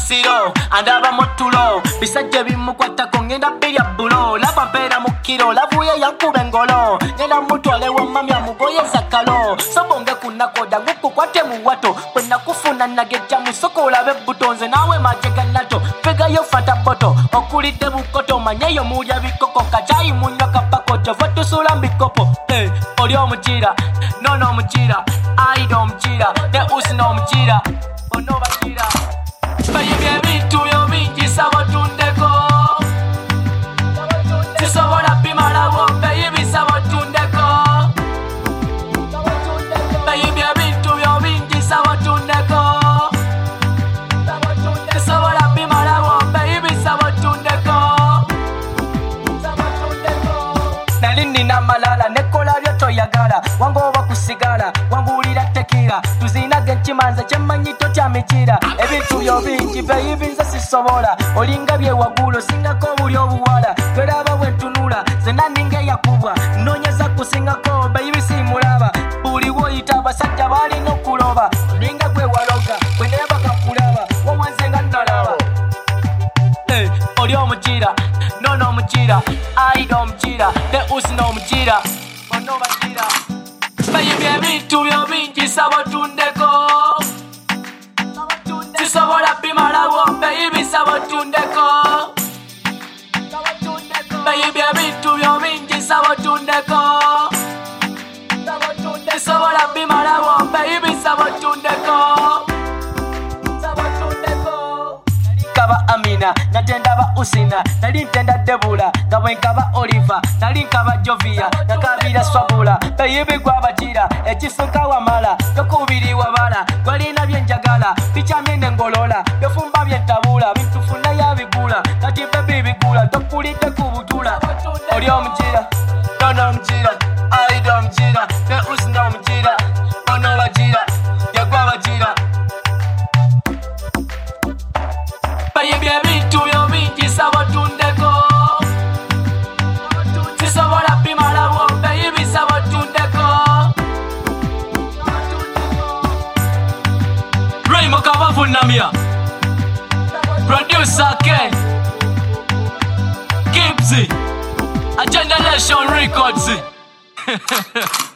masiro andaba motulo bisajje bimukwatako ngenda birya bulo laba mpeera mu kiro lavuye yankuba engolo ngenda mutwale wamami amugoye zakalo sobonge kunakoda ngukukwate muwato bwe nakufuna nagejja mu soko olabe butonze naawe majega nato pegayo fata boto okulidde bukoto manyeyo mulya bikoko kacayi munywa kapako kyova tusula mbikopo oli omukira nono omukira aida omukira ne usi n'omukira ono bakira bayibye ebintu byo bingi sabo tundeko tisobola bimalawo bayibi sabo tundeko bayibye ebintu byo bingi sabo tundeko tisobola bimalawo bayibi sabo tundeko nali nina malala nekola byo toyagala wangu oba kusigala wangulira tekira tuzinage nkimanza kyemmanyi totya mikira ebintu byo bingi bayibi nze sisobola olinga byewagulu singako obuli obuwala tweraba bwentunula zena ninga eyakubwa nonyeza kusingako bayibi simulaba buli woyita abasajja balina okuloba ninga gwewaloga bweneba kakulaba wowanze nga nalaba oli omukira nono omukira aida omukira ne usi n'omukira ono bakira bayibye ebintu byo bingi sabo tundeko tisobola bimalawo bayibi sabo tundeko bayibye ebintu byo bingi sabo tundeko tisobola bimalawo bayibi sabo tundeko kaba Amina natendaba Usina nali ntenda Debula ngabwe nkaba Oliver nali nkaba Jovia nakabira Swabula bayibi gwabajira ekisuka wamala tokubiri wabala gwalina byenjagala bikyamene ngolola byofumba byentabula bintufuna yabigula kati baby bigula tokulite kubutula oli omujira nono omujira aida omujira ne usina omujira ono bajira yagwabajira bayibye ebintu byo bingi sabo tundeko tisobola bimalawo bayibi sabo tundeko Raymond Kabavunamia Producer K Gibbsy A Generation Records